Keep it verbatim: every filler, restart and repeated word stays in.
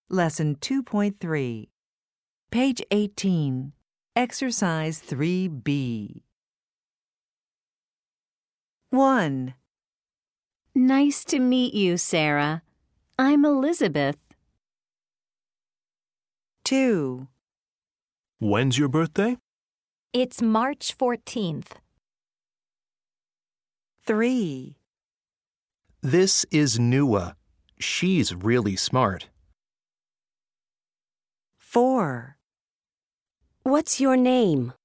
Lesson two point three. Page eighteen. Exercise three B. one. Nice to meet you, Sarah. I'm Elizabeth. two. When's your birthday? It's March fourteenth. three. This is Nua. She's really smart. four. What's your name?